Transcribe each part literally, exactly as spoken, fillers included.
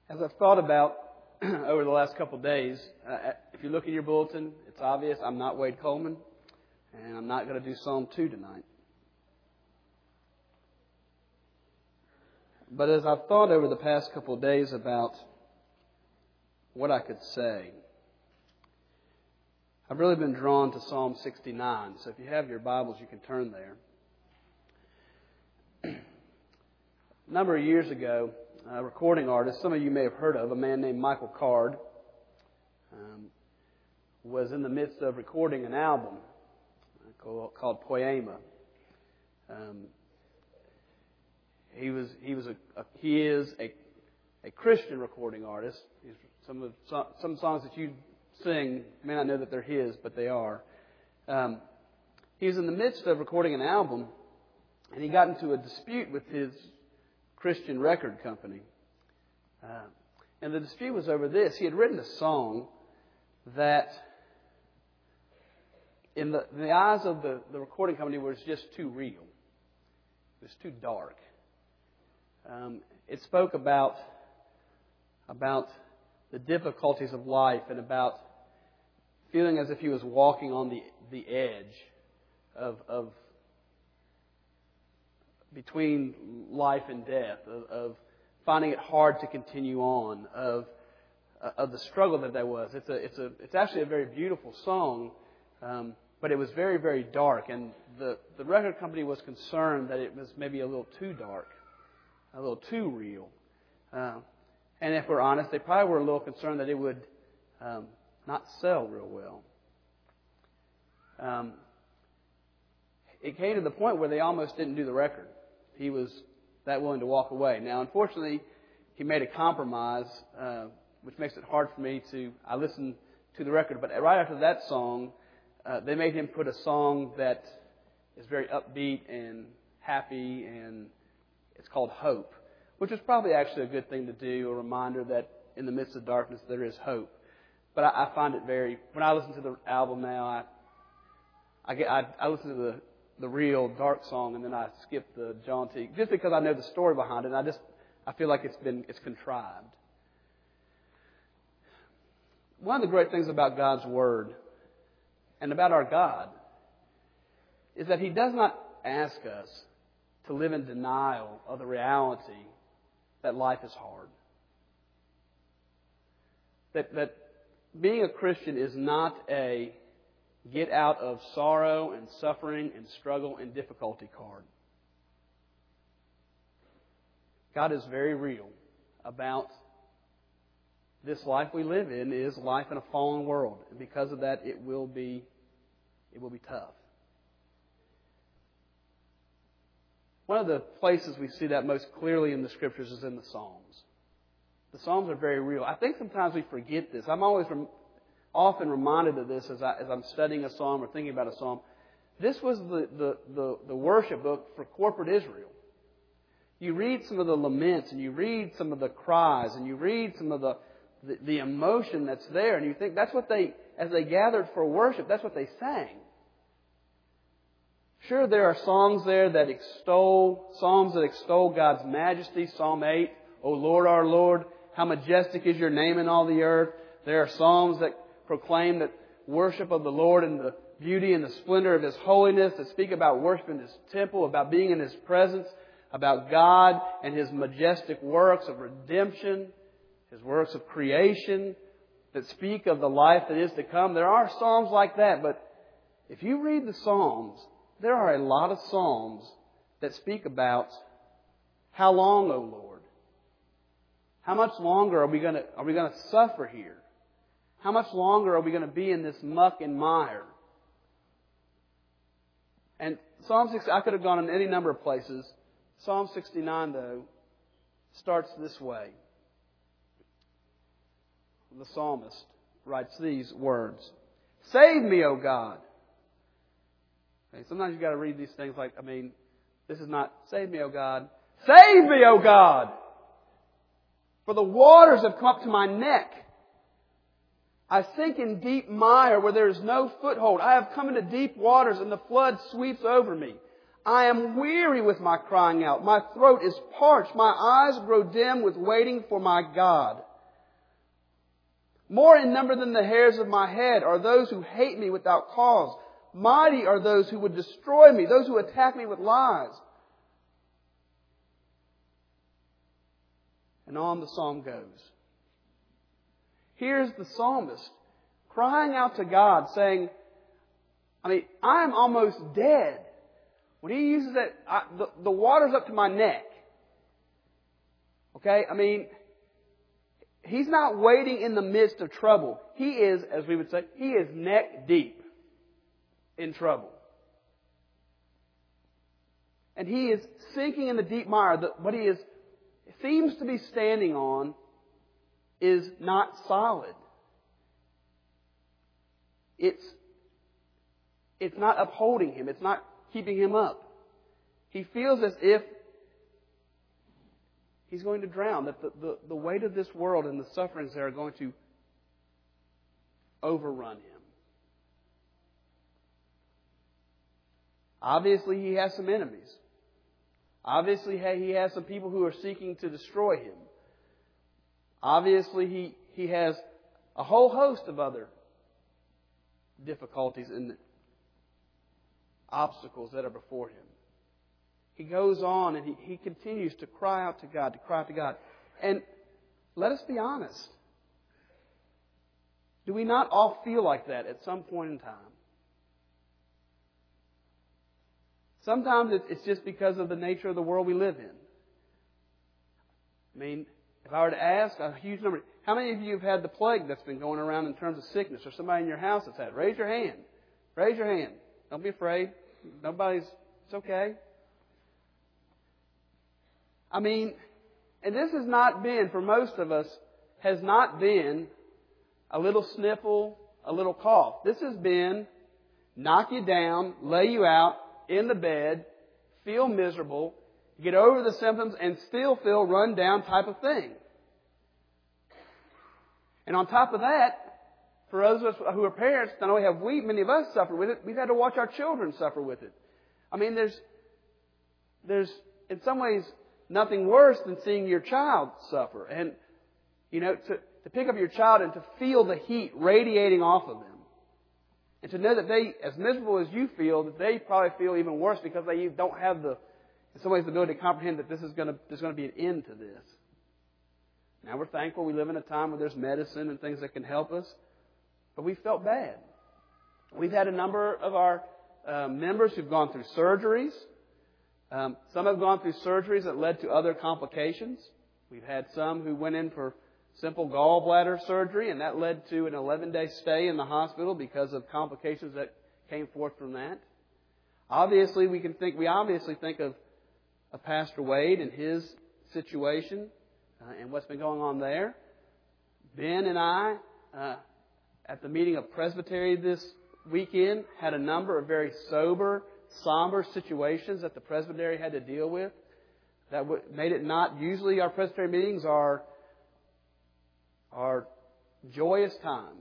As I've thought about over the last couple of days, uh, if you look at your bulletin, it's obvious I'm not Wade Coleman, and I'm not going to do Psalm two tonight. But as I've thought over the past couple of days about what I could say, I've really been drawn to Psalm sixty-nine. So if you have your Bibles, you can turn there. A number of years ago, a recording artist, some of you may have heard of, a man named Michael Card, um, was in the midst of recording an album called, called Poema. Um, he was he was a, a he is a a Christian recording artist. He's, some of some songs that you sing, you may not know that they're his, but they are. Um, he was in the midst of recording an album, and he got into a dispute with his Christian record company. Uh, and the dispute was over this. He had written a song that, in the, in the eyes of the, the recording company, was just too real. It was too dark. Um, it spoke about, about the difficulties of life and about feeling as if he was walking on the, the edge of, of between life and death, of, of finding it hard to continue on, of of the struggle that there was. It's a it's a it's actually a very beautiful song, um, but it was very very dark, and the the record company was concerned that it was maybe a little too dark, a little too real, uh, and if we're honest, they probably were a little concerned that it would um, not sell real well. Um, it came to the point where they almost didn't do the record. He was that willing to walk away. Now, unfortunately, he made a compromise, uh, which makes it hard for me to... I listened to the record, but right after that song, uh, they made him put a song that is very upbeat and happy, and it's called Hope, which is probably actually a good thing to do, a reminder that in the midst of darkness there is hope. But I, I find it very... When I listen to the album now, I I, get, I, I listen to the... the real dark song, and then I skip the jaunty, just because I know the story behind it. And I just, I feel like it's been, it's contrived. One of the great things about God's Word and about our God is that He does not ask us to live in denial of the reality that life is hard. That, that being a Christian is not a get out of sorrow and suffering and struggle and difficulty card. God is very real about this life we live in is life in a fallen world. And because of that, it will be, it will be tough. One of the places we see that most clearly in the Scriptures is in the Psalms. The Psalms are very real. I think sometimes we forget this. I'm always rem- often reminded of this as, I, as I'm studying a psalm or thinking about a psalm. This was the, the, the, the worship book for corporate Israel. You read some of the laments, and you read some of the cries, and you read some of the, the, the emotion that's there, and you think that's what they, as they gathered for worship, that's what they sang. Sure, there are songs there that extol, psalms that extol God's majesty. Psalm eight, O Lord, our Lord, how majestic is your name in all the earth. There are psalms that proclaim that worship of the Lord and the beauty and the splendor of His holiness, that speak about worship in His temple, about being in His presence, about God and His majestic works of redemption, His works of creation, that speak of the life that is to come. There are psalms like that, but if you read the Psalms, there are a lot of psalms that speak about how long, O Lord? How much longer are we going to are we going to suffer here? How much longer are we going to be in this muck and mire? And Psalm six, I could have gone in any number of places. Psalm sixty-nine, though, starts this way. The psalmist writes these words. Save me, O God. Okay, sometimes you've got to read these things like, I mean, this is not, save me, O God. Save me, O God! For the waters have come up to my neck. I sink in deep mire where there is no foothold. I have come into deep waters and the flood sweeps over me. I am weary with my crying out. My throat is parched. My eyes grow dim with waiting for my God. More in number than the hairs of my head are those who hate me without cause. Mighty are those who would destroy me, those who attack me with lies. And on the psalm goes. Here's the psalmist crying out to God, saying, I mean, I am almost dead. When he uses that, I, the, the water's up to my neck. Okay? I mean, he's not waiting in the midst of trouble. He is, as we would say, he is neck deep in trouble. And he is sinking in the deep mire. What he is, seems to be standing on is not solid. It's, it's not upholding him. It's not keeping him up. He feels as if he's going to drown, that the, the, the weight of this world and the sufferings there are going to overrun him. Obviously, he has some enemies. Obviously, he has some people who are seeking to destroy him. Obviously, he, he has a whole host of other difficulties and obstacles that are before him. He goes on and he, he continues to cry out to God, to cry out to God. And let us be honest. Do we not all feel like that at some point in time? Sometimes it's just because of the nature of the world we live in. I mean, if I were to ask a huge number, how many of you have had the plague that's been going around in terms of sickness, or somebody in your house that's had it? Raise your hand. Raise your hand. Don't be afraid. Nobody's, it's okay. I mean, and this has not been, for most of us, has not been a little sniffle, a little cough. This has been knock you down, lay you out in the bed, feel miserable, get over the symptoms, and still feel run down type of thing. And on top of that, for those of us who are parents, not only have we, many of us, suffered with it, we've had to watch our children suffer with it. I mean, there's, there's in some ways nothing worse than seeing your child suffer. And, you know, to, to pick up your child and to feel the heat radiating off of them. And to know that they, as miserable as you feel, that they probably feel even worse because they don't have the, in some ways, the ability to comprehend that this is going to, there's going to be an end to this. Now we're thankful we live in a time where there's medicine and things that can help us. But we felt bad. We've had a number of our uh, members who've gone through surgeries. Um, some have gone through surgeries that led to other complications. We've had some who went in for simple gallbladder surgery, and that led to an eleven-day stay in the hospital because of complications that came forth from that. Obviously, we can think. We obviously think of, of Pastor Wade and his situation uh, and what's been going on there. Ben and I, uh, at the meeting of Presbytery this weekend, had a number of very sober, somber situations that the Presbytery had to deal with. That made it not. Usually, our Presbytery meetings are are joyous times.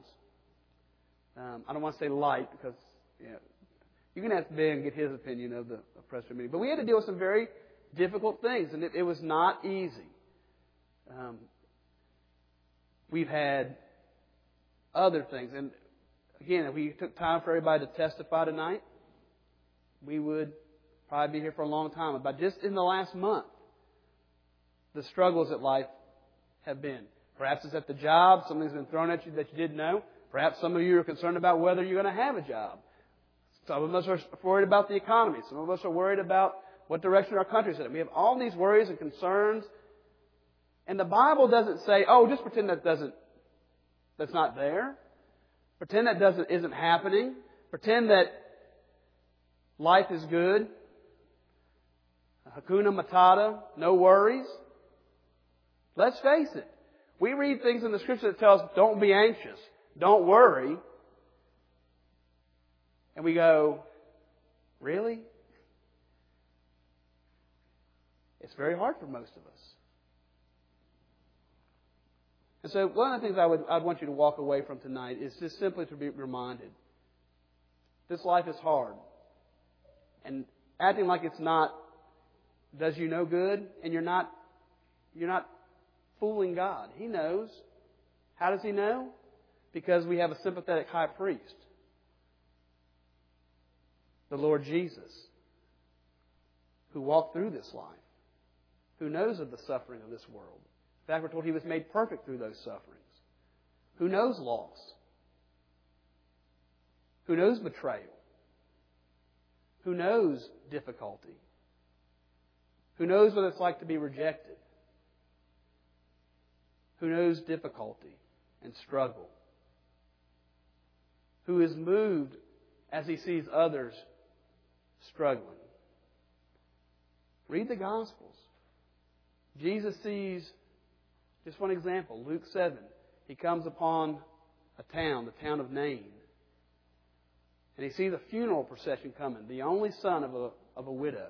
Um, I don't want to say light because you know, you can ask Ben and get his opinion of the of Presbytery meeting. But we had to deal with some very difficult things, and it, it was not easy. Um, we've had other things, and again, if we took time for everybody to testify tonight, we would probably be here for a long time. But just in the last month, the struggles that life have been. Perhaps it's at the job. Something's been thrown at you that you didn't know. Perhaps some of you are concerned about whether you're going to have a job. Some of us are worried about the economy. Some of us are worried about what direction our country's headed. We have all these worries and concerns. And the Bible doesn't say, oh, just pretend that doesn't, that's not there. Pretend that doesn't, isn't happening. Pretend that life is good. Hakuna Matata, no worries. Let's face it. We read things in the Scripture that tell us, don't be anxious, don't worry. And we go, really? It's very hard for most of us. And so one of the things I would I'd want you to walk away from tonight is just simply to be reminded, this life is hard. And acting like it's not does you no good, and you're not you're not fooling God. He knows. How does He know? Because we have a sympathetic high priest, the Lord Jesus, who walked through this life, who knows of the suffering of this world. In fact, we're told He was made perfect through those sufferings. Who knows loss? Who knows betrayal? Who knows difficulty? Who knows what it's like to be rejected? Who knows difficulty and struggle? Who is moved as he sees others struggling? Read the Gospels. Jesus sees, just one example, Luke seven. He comes upon a town, the town of Nain. And he sees a funeral procession coming, the only son of a, of a widow.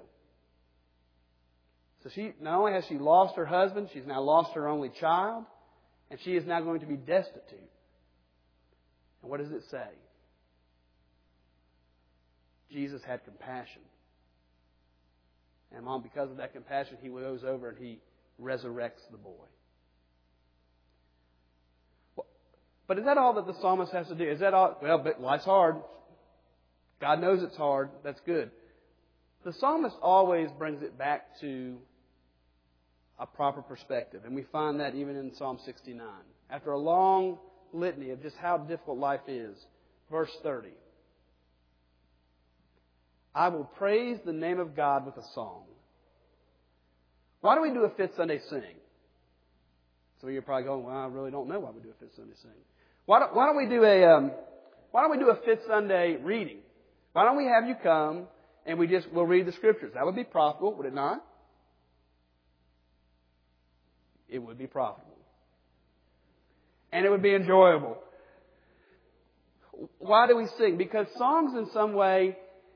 So she, not only has she lost her husband, she's now lost her only child, and she is now going to be destitute. And what does it say? Jesus had compassion. And Mom, because of that compassion, He goes over and He resurrects the boy. Well, but is that all that the psalmist has to do? Is that all? Well, but life's hard. God knows it's hard. That's good. The psalmist always brings it back to a proper perspective. And we find that even in Psalm sixty-nine. After a long litany of just how difficult life is. Verse thirty. I will praise the name of God with a song. Why do we do a Fifth Sunday sing? So you're probably going, well, I really don't know why we do a Fifth Sunday sing. Why don't, why don't we do a um, Why don't we do a Fifth Sunday reading? Why don't we have you come and we just we'll read the Scriptures? That would be profitable, would it not? It would be profitable. And it would be enjoyable. Why do we sing? Because songs in some way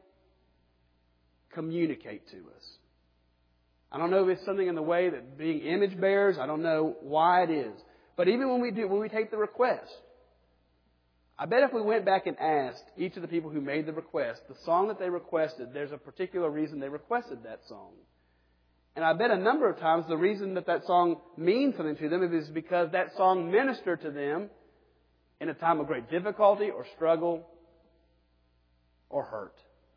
communicate to us. I don't know if it's something in the way that being image bearers, I don't know why it is. But even when we do, when we take the request, I bet if we went back and asked each of the people who made the request, the song that they requested, there's a particular reason they requested that song. And I bet a number of times the reason that that song means something to them is because that song ministered to them in a time of great difficulty or struggle or hurt.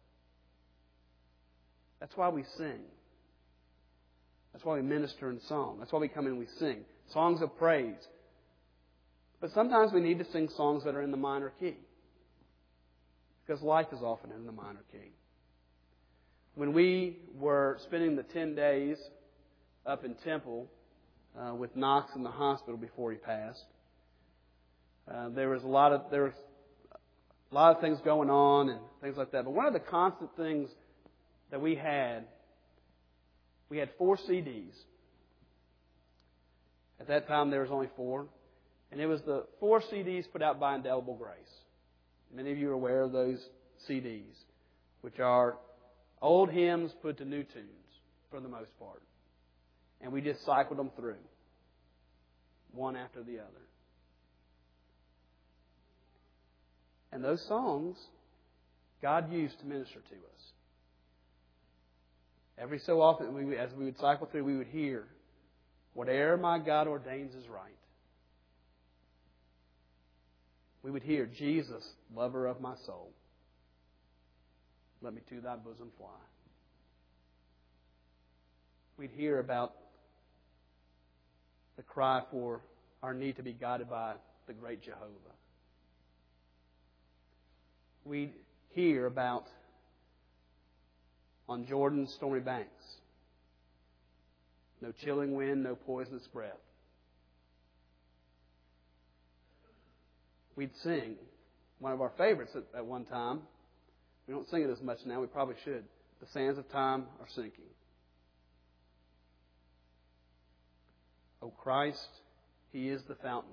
That's why we sing. That's why we minister in song. That's why we come in and we sing. Songs of praise. But sometimes we need to sing songs that are in the minor key. Because life is often in the minor key. When we were spending the ten days up in Temple uh, with Knox in the hospital before he passed, uh, there was a lot of there was a lot of things going on and things like that. But one of the constant things that we had, we had four C Ds. At that time, there was only four. And it was the four C Ds put out by Indelible Grace. Many of you are aware of those C Ds, which are old hymns put to new tunes, for the most part. And we just cycled them through, one after the other. And those songs, God used to minister to us. Every so often, we, as we would cycle through, we would hear, whatever my God ordains is right. We would hear, Jesus, lover of my soul, let me to thy bosom fly. We'd hear about the cry for our need to be guided by the great Jehovah. We'd hear about on Jordan's stormy banks, no chilling wind, no poisonous breath. We'd sing one of our favorites at, at one time. We don't sing it as much now. We probably should. The sands of time are sinking. O Christ, He is the fountain.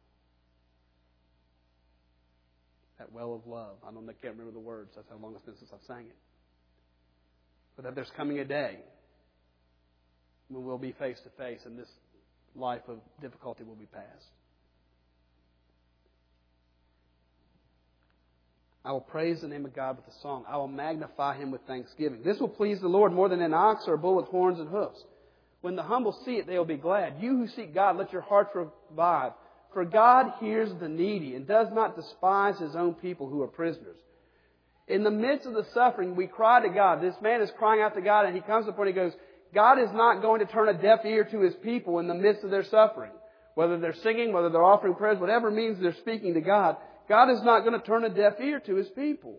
That well of love. I don't I can't remember the words. That's how long it's been since I've sang it. But that there's coming a day when we'll be face to face and this life of difficulty will be past. I will praise the name of God with a song. I will magnify Him with thanksgiving. This will please the Lord more than an ox or a bull with horns and hoofs. When the humble see it, they will be glad. You who seek God, let your hearts revive. For God hears the needy and does not despise His own people who are prisoners. In the midst of the suffering, we cry to God. This man is crying out to God, and he comes to the point and he goes, God is not going to turn a deaf ear to His people in the midst of their suffering. Whether they're singing, whether they're offering prayers, whatever means they're speaking to God, God is not going to turn a deaf ear to His people.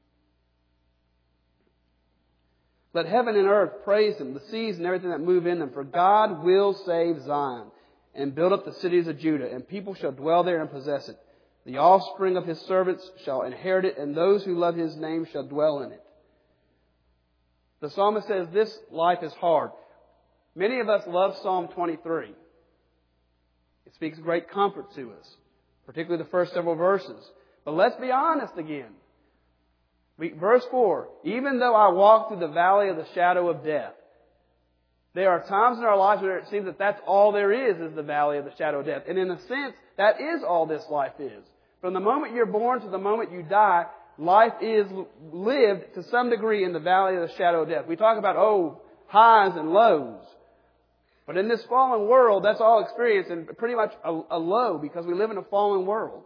Let heaven and earth praise Him, the seas and everything that move in them. For God will save Zion and build up the cities of Judah, and people shall dwell there and possess it. The offspring of His servants shall inherit it, and those who love His name shall dwell in it. The psalmist says this life is hard. Many of us love Psalm twenty-three. It speaks great comfort to us, particularly the first several verses. But let's be honest again. We, verse four, even though I walk through the valley of the shadow of death. There are times in our lives where it seems that that's all there is, is the valley of the shadow of death. And in a sense, that is all this life is. From the moment you're born to the moment you die, life is lived to some degree in the valley of the shadow of death. We talk about, oh, highs and lows. But in this fallen world, that's all experience and pretty much a, a low because we live in a fallen world.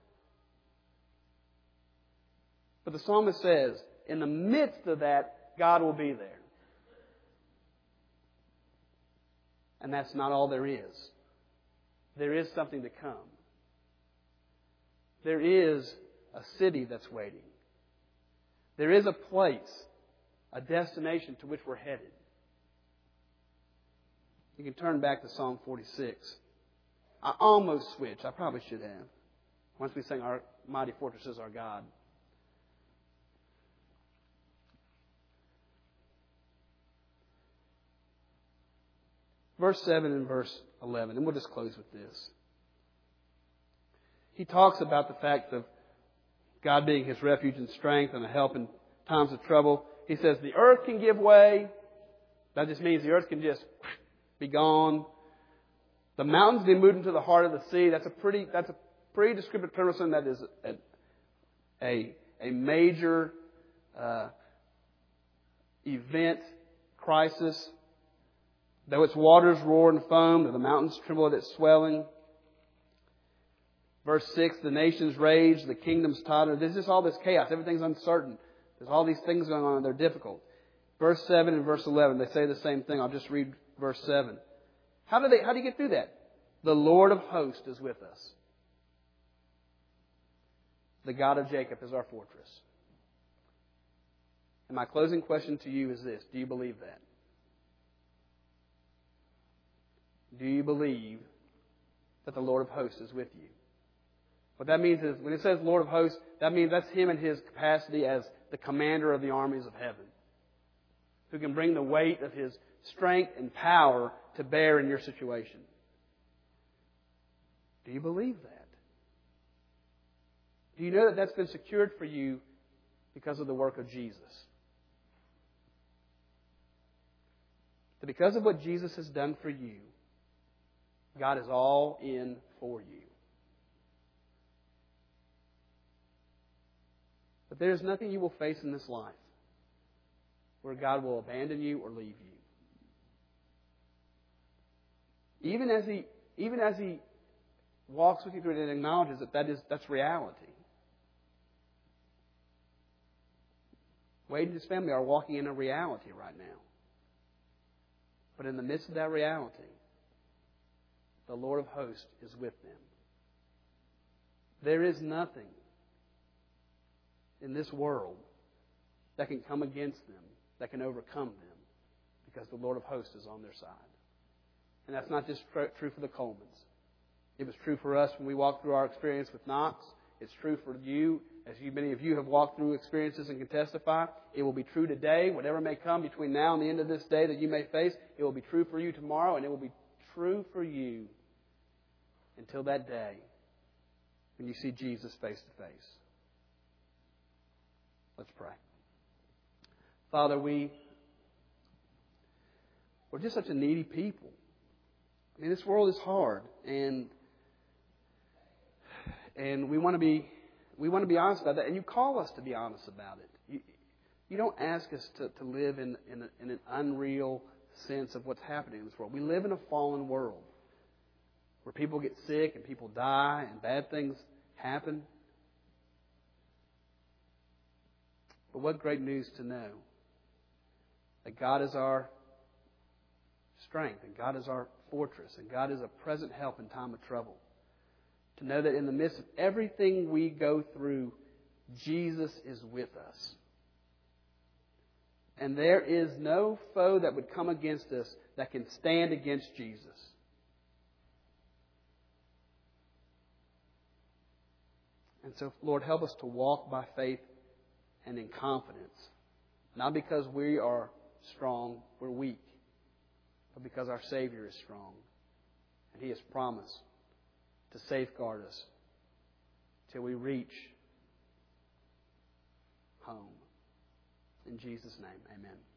But the psalmist says, in the midst of that, God will be there. And that's not all there is. There is something to come. There is a city that's waiting. There is a place, a destination to which we're headed. You can turn back to Psalm forty-six. I almost switched. I probably should have. Once we sang Our Mighty Fortress is Our God. Verse seven and verse eleven, and we'll just close with this. He talks about the fact of God being His refuge and strength and a help in times of trouble. He says the earth can give way. That just means the earth can just be gone. The mountains be moved into the heart of the sea. That's a pretty that's a pretty descriptive term of something that is a a, a major uh, event, crisis. Though its waters roar and foam, though the mountains tremble at its swelling. Verse six, the nations rage, the kingdoms totter. There's just all this chaos. Everything's uncertain. There's all these things going on and they're difficult. Verse seven and verse eleven, they say the same thing. I'll just read verse seven. How do they, how do you get through that? The Lord of hosts is with us. The God of Jacob is our fortress. And my closing question to you is this. Do you believe that? Do you believe that the Lord of hosts is with you? What that means is, when it says Lord of hosts, that means that's Him in His capacity as the commander of the armies of heaven, who can bring the weight of His strength and power to bear in your situation. Do you believe that? Do you know that that's been secured for you because of the work of Jesus? That because of what Jesus has done for you, God is all in for you. But there is nothing you will face in this life where God will abandon you or leave you. Even as He, even as He walks with you through it and acknowledges that, that is, that's reality. Wade and his family are walking in a reality right now. But in the midst of that reality, the Lord of hosts is with them. There is nothing in this world that can come against them, that can overcome them, because the Lord of hosts is on their side. And that's not just true for the Colemans. It was true for us when we walked through our experience with Knox. It's true for you, as you, many of you have walked through experiences and can testify. It will be true today. Whatever may come between now and the end of this day that you may face, it will be true for you tomorrow, and it will be true for you until that day when you see Jesus face to face. Let's pray. Father, we, we're just such a needy people. I mean, this world is hard, and and we want to be we want to be honest about that, and you call us to be honest about it. You, you don't ask us to, to live in, in, a, in an unreal sense of what's happening in this world. We live in a fallen world where people get sick and people die and bad things happen. But what great news to know that God is our strength, and God is our fortress, and God is a present help in time of trouble. To know that in the midst of everything we go through, Jesus is with us. And there is no foe that would come against us that can stand against Jesus. And so, Lord, help us to walk by faith and in confidence. Not because we are strong, we're weak, but because our Savior is strong. And He has promised to safeguard us till we reach home. In Jesus' name, amen.